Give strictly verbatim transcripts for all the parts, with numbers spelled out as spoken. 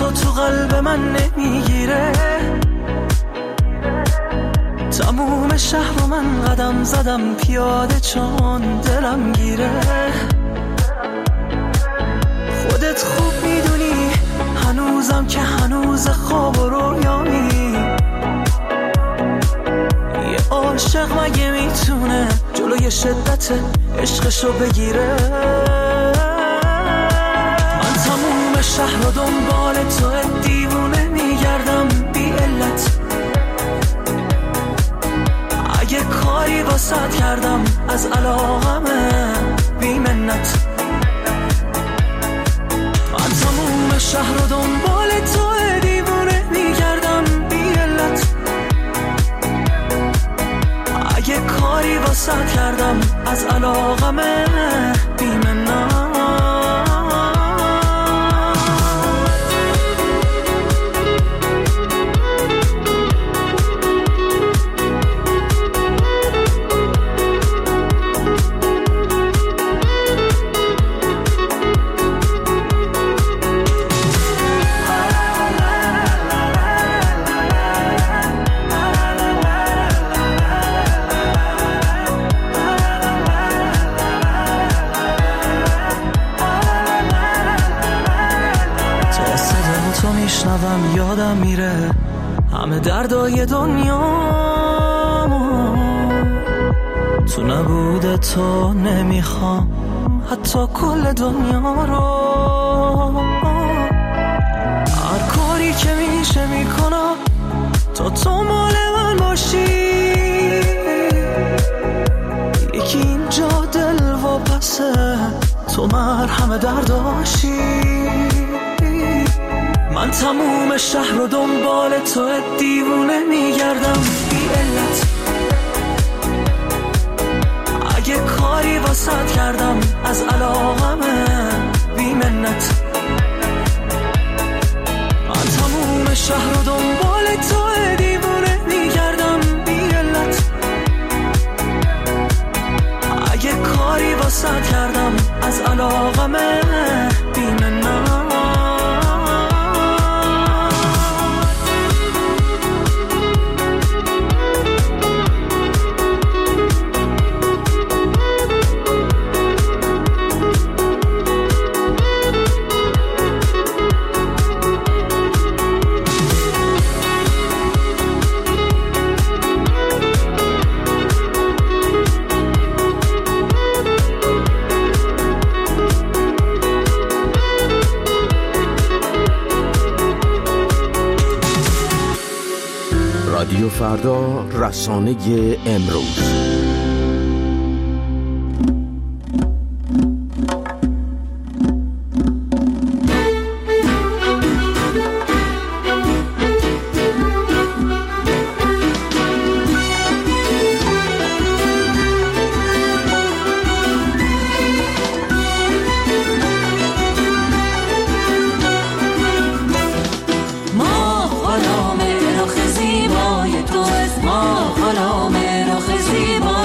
تو تو قلب من نمیگیره. تموم شهر و من قدم زدم پیاده چون دلم گیره. خودت خوب میدونی هنوزم که هنوز خواب و رویامی. یه عاشق مگه میتونه جلوی شدت عشقشو بگیره؟ من تموم شهر و دنبال تو دیوونه میگردم بی علت. اگه کاری واسط کردم از علاقمه بی منت. من تموم شهر و دنبال تو دیوونه میگردم بی علت. اگه کاری واسط کردم از علاقمه بی منت. میشنوم یادم میره همه دردای دنیا. تو نبوده تو نمیخوام حتی کل دنیا رو. هر کاری که میشه میکنم تا تو مال من باشی. یکی اینجا دل و پسه تو مرهم درداشی. من تموم شهر رو دنبال تو دیوونه میگردم بی علت. اگه کاری واسط کردم از علاقمه بی منت. من تموم شهر رو دنبال تو دیوونه میگردم بی علت. اگه کاری واسط کردم از علاقمه بی منت. رادیو فردا، رسانه امروز. ما غلام رخ زیبای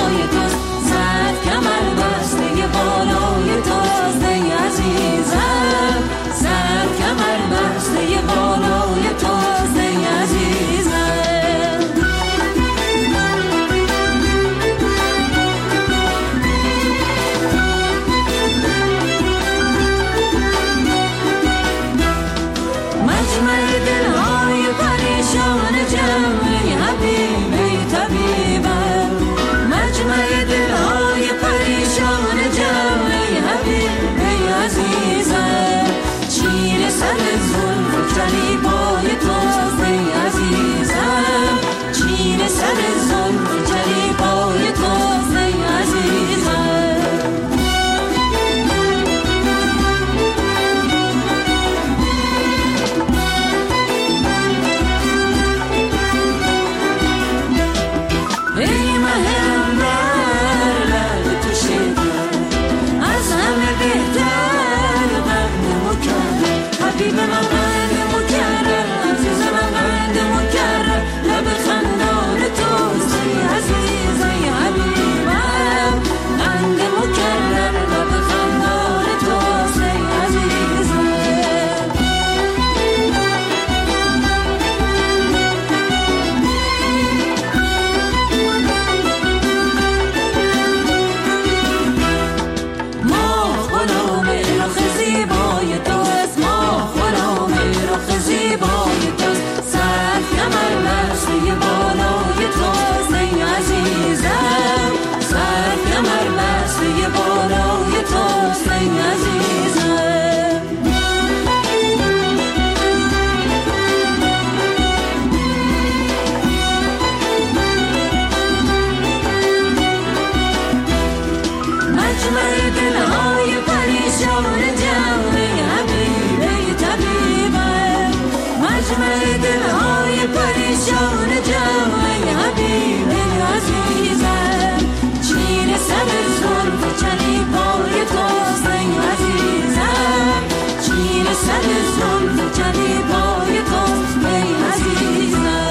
دلهای پریشان جمع ای حبیب ای عزیزم چین سر زلف چلیپای توست ای عزیزم چین سر زلف چلیپای توست ای عزیزم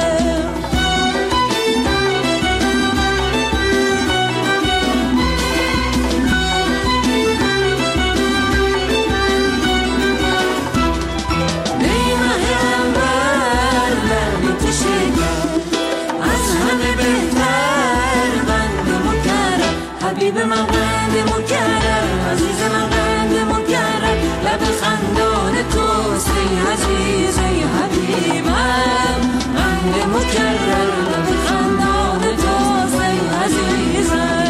حبیب من قند مکرم عزیز من قند مکرم لب خندان توست ای عزیز ای حبیبم قند مکرم لب خندان توست ای عزیزم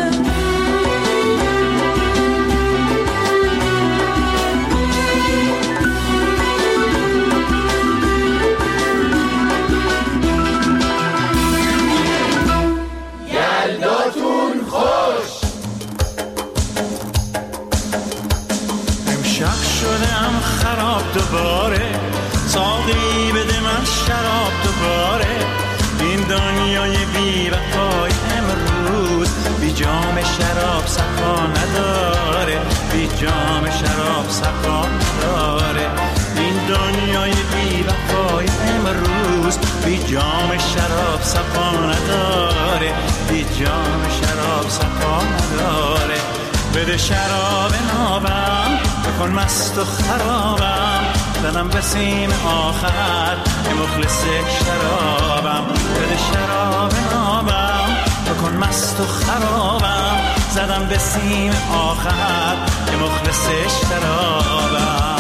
یلداتون خوش. امشب شدم خراب دوباره ساقی بده من شراب دوباره این دنیای بی وفای امروز بی جام شراب صفا نداره بی جام شراب صفا نداره این دنیای بی وفای امروز بی جام شراب صفا نداره بی جام شراب صفا نداره بده شراب نابم بکن مست و خرابم زدم به سیم آخر که مخلص شرابم بده شراب نابم بکن مست و خرابم زدم به سیم آخر که مخلص شرابم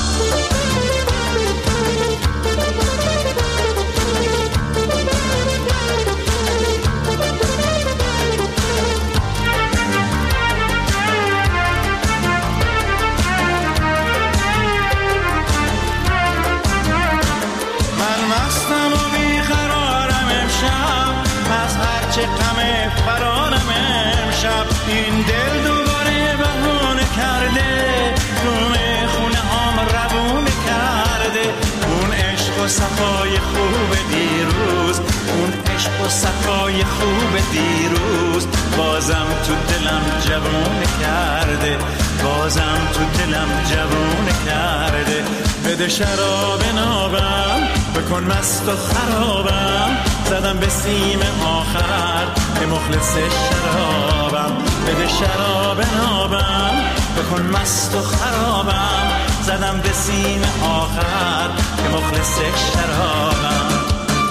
چه غم فرارم امشب این دل دوباره بهونه کرده روم خونه هام روونه کرده اون عشق و صفای خوب دیروز اون عشق و صفای خوب دیروز بازم تو دلم جوونه کرده بازم تو دلم جوونه کرده بده شراب نابم بکن مست و خرابم زدم به سیم آخر که مخلص شرابم بده شراب نابم بکن مست و خرابم زدم به سیم آخر که مخلص شرابم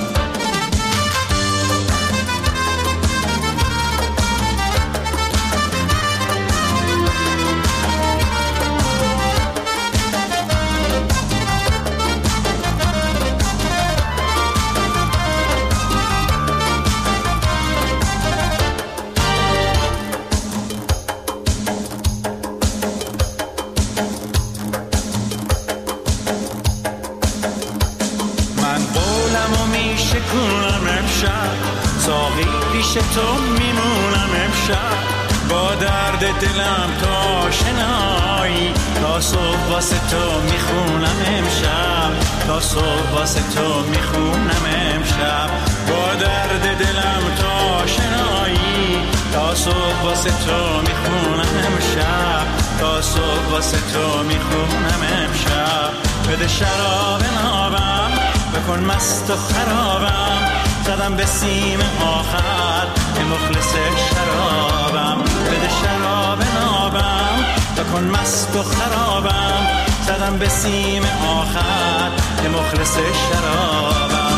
ساقی پیش تو میمونم امشب با درد دلم تا آشنایی تا صبح واسه تو میخونم امشب تا صبح واسه تو میخونم امشب با درد دلم تا آشنایی تا صبح واسه تو میخونم امشب تا صبح واسه تو میخونم امشب بده شراب نابم بکن مست و خرابم زدم به سیم آخر که مخلص شرابم بده شراب نابم بکن مست و خرابم زدم به سیم آخر که مخلص شرابم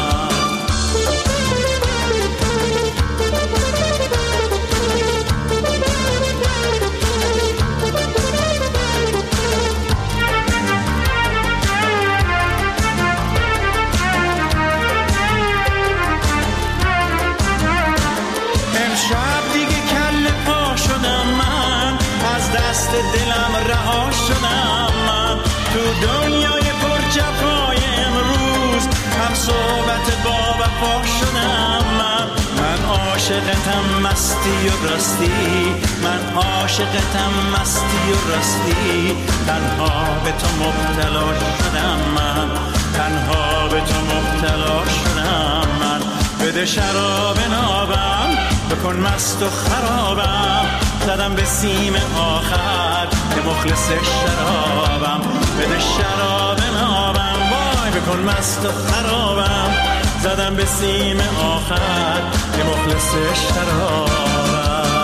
دلم رها شدم من تو دنیای پر جفای امروز هم صحبت با وفا شدم من من عاشقتم مستی و راستی من عاشقتم مستی و راستی تنها به تو مبتلا شدم من تنها به تو مبتلا شدم من. بده شراب نابم بکن مست و خرابم، زدم به سیم آخر که مخلص شرابم. بده شراب نابم وای بکن مست و خرابم، زدم به سیم آخر که مخلص شرابم.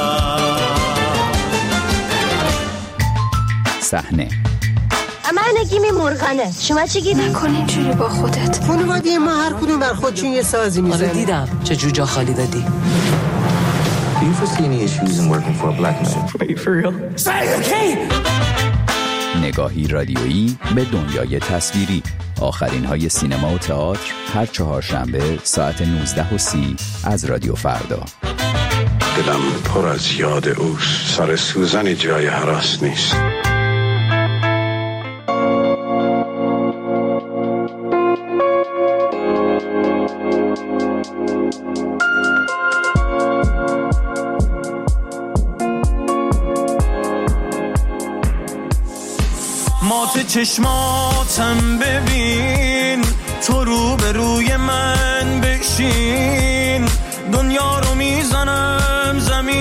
صحنه من نگیمی مرغانه، شما چی گیدی؟ نکن اینجوری با خودت. خانواده ما هر کدوم بر خودشون یه سازی میزنه. آره دیدم چه جوجا خالی دادی. Do you foresee any issues in working for a black man? Wait, for real? نگاهی رادیویی به دنیای تصویری. آخرین های سینما و تئاتر هر چهارشنبه ساعت نوزده و سی از رادیو فردا. دلم پر از یاد اوست، سر سوزن جای هراس نیست. مات چشماتم ببین، تو رو به روی من بشین، دنیا رو میزنم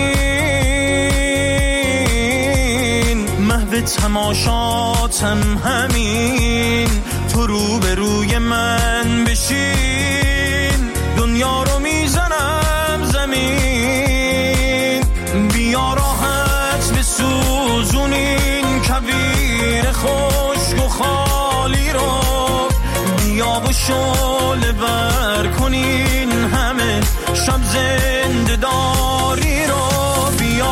زمین، محو تماشاتم همین، تو رو به روی من بشین، دنیا رو میزنم زمین، بیا راحت بسوزونین کویر خشک و خالی رو، بیا و شعله ور کنین همه شب زنده داری رو، بیا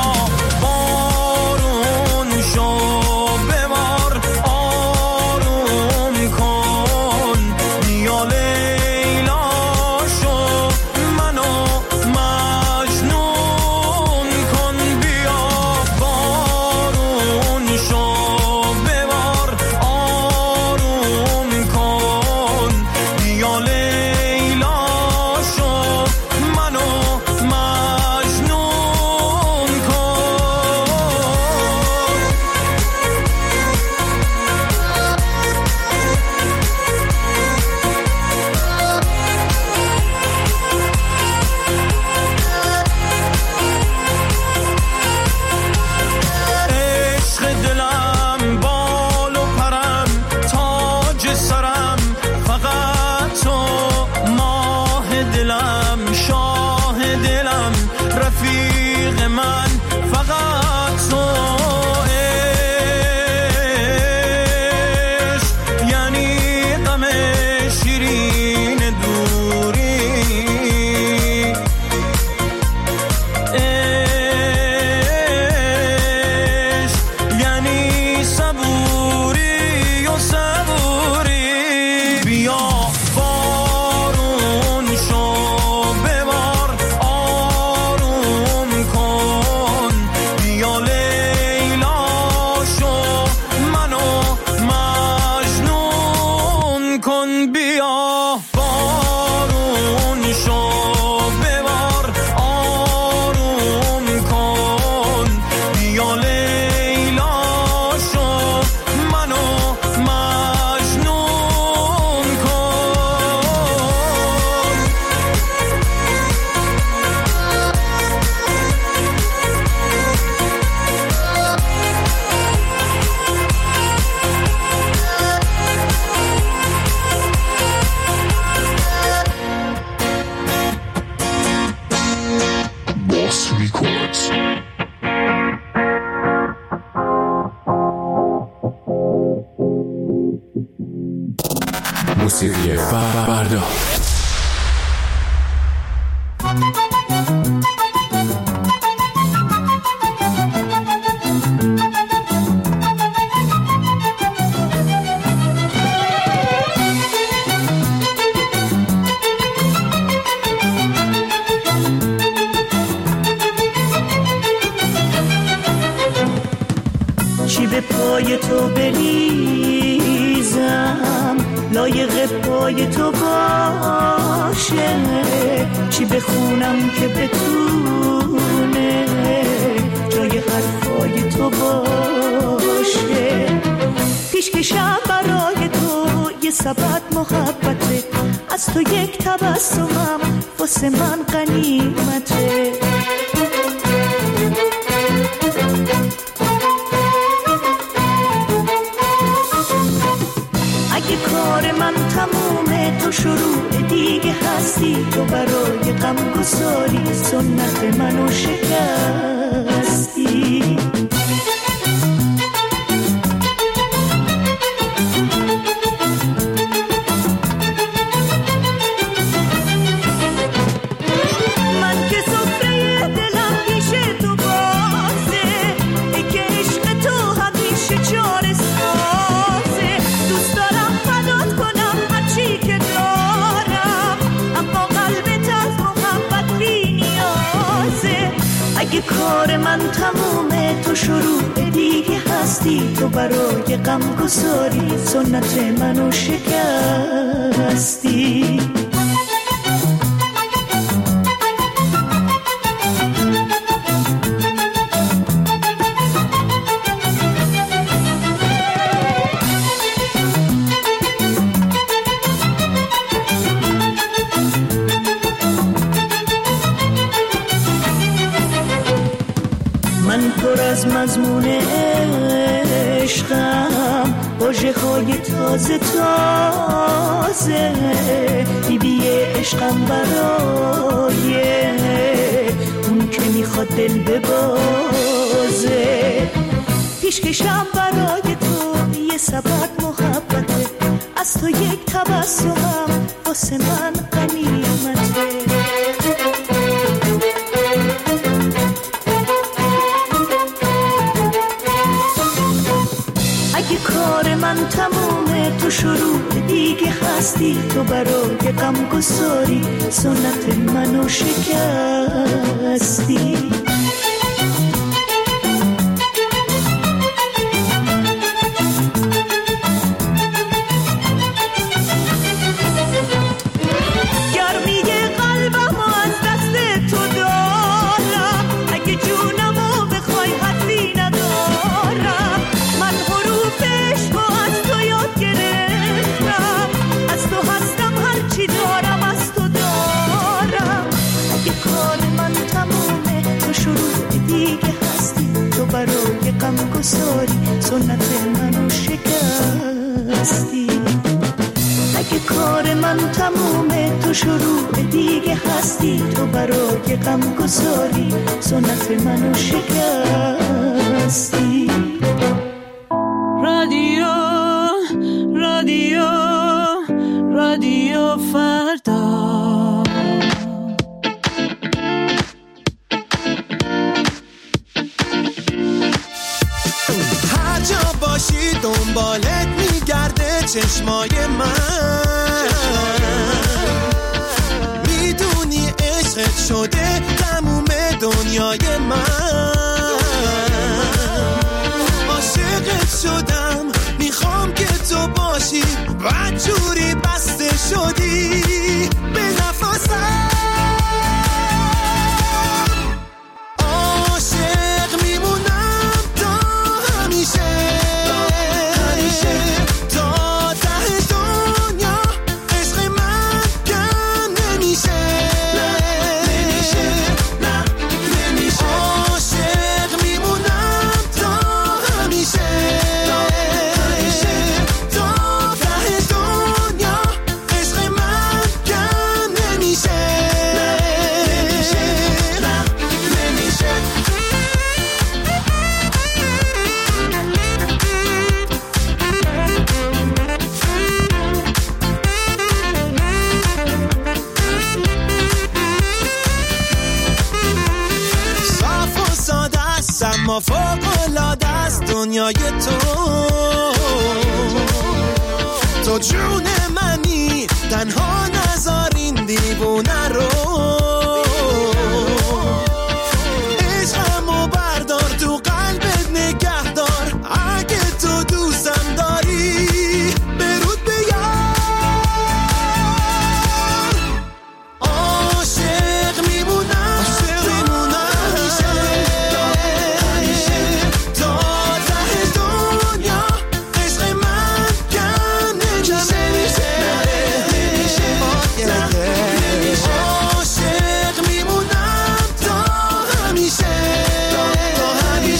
بارون شو ببار آروم کن، بیا لیلا شو منو مجنون کن، بیا بارون شو ببار آروم کن، بیا لیلا شو منو مجنون عشق دلم بال و پرم تاج سرم، فقط تو ماه دلم شاه دلم رفیق من، فقط تو عشق یعنی غم شیرین دوری، عشق یعنی صبوری و صبوری، بیا بارون شو ببار آروم کن، بیا لیلا شو منو مجنون کن، بیا بارون شو ببار آروم کن، بیا لیلا شو منو مجنون کن. Boss Records. موسیقی فردا. چی به پای تو بریزم لایق پای تو باشه، چی بخونم که بتونه جای حرفای تو باشه، پیشکشم برای تو یه سبد محبت تو یک تبسمم واسه من غنیمته. اگه کار من تمومه تو شروع دیگه هستی، تو برای غم گساری سنت منو شکستی. اگه کار من تمومه تو شروع دیگه هستی، تو برای غم گساری سنت منو شکستی. از مضمون عشقم واژه های تازه تازه، بیبی عشقم برای اون که میخواد دل ببازه. پیشکشم برای تو یه سبد محبته، از تو یک تبسمم واسه من غنیمته. اگه کار من تمومه تو شروع دیگه هستی، تو برای غم گساری سنت منو شکستی. سنت منو شکستی. اگه کار من تمومه تو شروع دیگه هستی، تو برای غم گساری سنت منو شکستی. رادیو رادیو رادیو فردا. دنبالت میگرده چشمای من، میدونی عشقت شده تموم دنیای من. عاشقت شدم میخوام که تو باشی، بدجوری بسته شدی به نفسم. عاشق میمونم تا همیشه، ما فوق‌العاده است دنیای تو، تو جون منی تنها نذار این دیوونه رو. عشقمو بردار تو قلبت نگه دار، اگه تو دوستم داری برود بیار. عاشق میمونم عاشق میمونم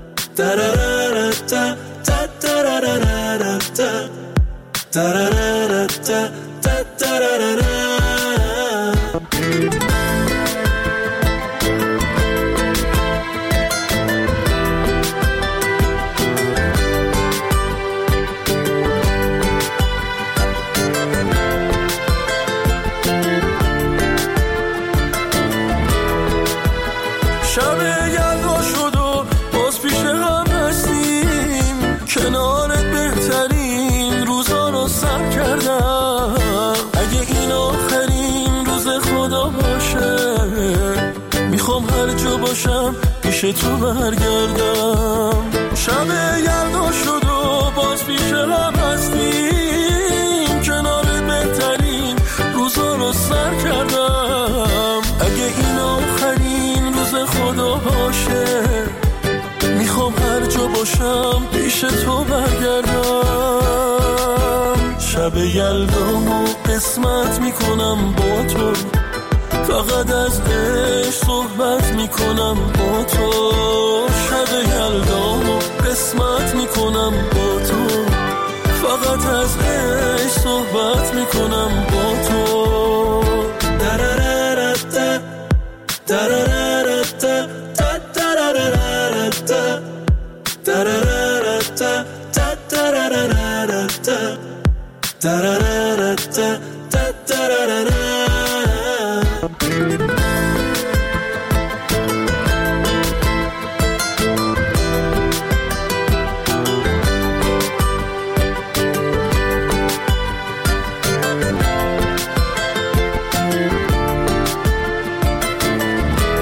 ترارارتا تا ترارارتا ترارارتا تا ترارارتا. کنارت بهترین روزا رو سر کردم. اگه این آخرین روز خدا باشه میخوام هر جا باشم پیش تو برگردم. شب یلدا شد و باز پیش هم هستیم. کنارت بهترین روزا رو سر کردم. اگه این آخرین روز خدا باشه میخوام هر جا باشم پیش تو برگردم. شب یلدامو قسمت میکنم با تو، فقط از عشق صحبت میکنم با تو. شب یلدامو قسمت میکنم با تو، فقط از عشق صحبت میکنم با تو. درارارتا درارارتا تا درارارتا درارارتا تا درارارتا درارارتا تا درارارتا.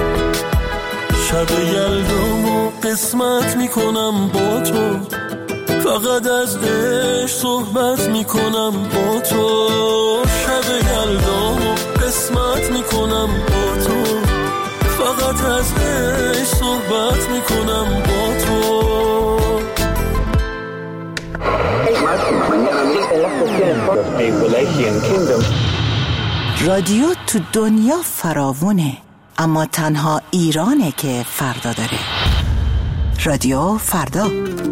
شب یلدامو قسمت میکنم با تو، فقط از عشق صحبت میکنم با تو، شب یلدامو قسمت میکنم با تو، فقط از عشق صحبت میکنم با تو. رادیو تو دنیا فراوونه، اما تنها ایرانه که فردا داره. رادیو فردا.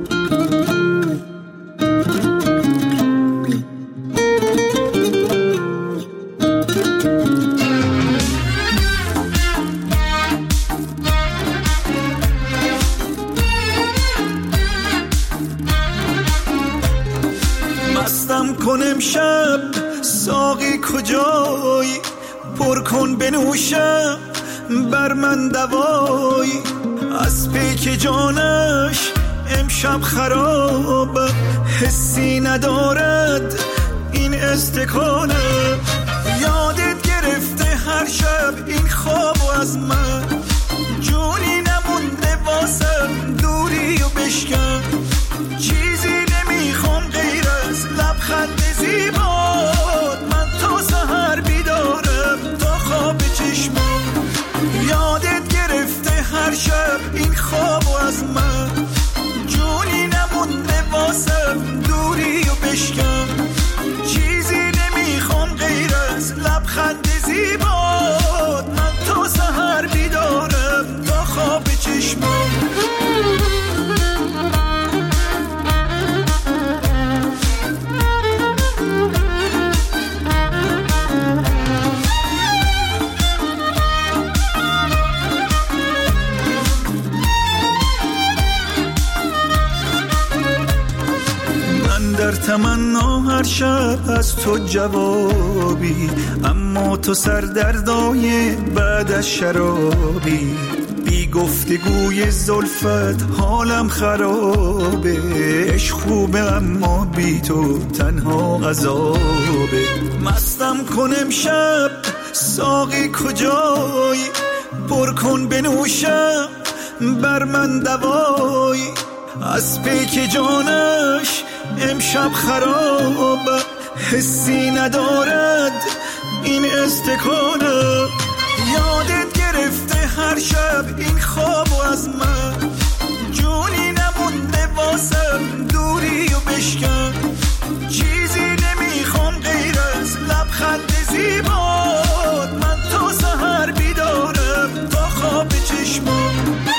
مستم کن امشب ساقی کجایی، پر کن بنوشم بر من دوایی، از پیک جانش امشب خراب، حسی ندارد این استکانه، یادت گرفته هر شب این خوابو از من، جونی نمونده واسم دوری و بشکن، چیزی نمیخوام غیر از لبخند زیبات، من تا سحر بیدارم تا خواب چشمم، یادت گرفته هر شب این خوابو از من، جونی نمونده واسم دوری و بشکن، چیزی نمیخوام غیر از لبخند زیبات، من تا سحر بیدارم تا خواب چشمم. در تمنا هر شب از تو جوابی، اما تو سردردای بعد از شرابی، بی گفتگوی زلفت حالم خرابه، عشق خوبه اما بی تو تنها عذابه، مستم کن امشب ساقی کجایی، پر کن بنوشم بر من دوایی، از پیک جانش امشب خراب، حسی ندارد این استکانه، یادت گرفته هر شب این خوابو از من، جونی نمونده واسم دوری و بشکن، چیزی نمیخوام غیر از لبخند زیبات، من تا سحر بیدارم تا خواب چشمم.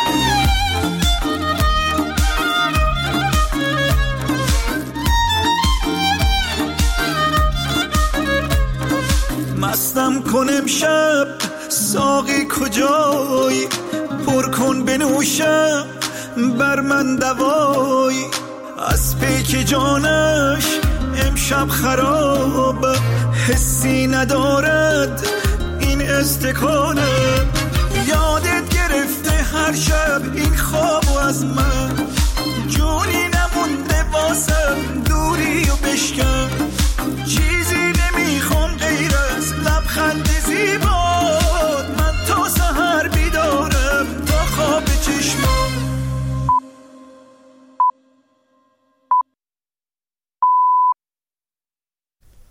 مستم کن امشب ساقی کجایی، پر کن بنوشم بر من دوایی، از پیک جانش امشب خراب، حسی ندارد این استکانه، یادت گرفته هر شب این خوابو از من، جونی نمونده واسم دوری و بشکن،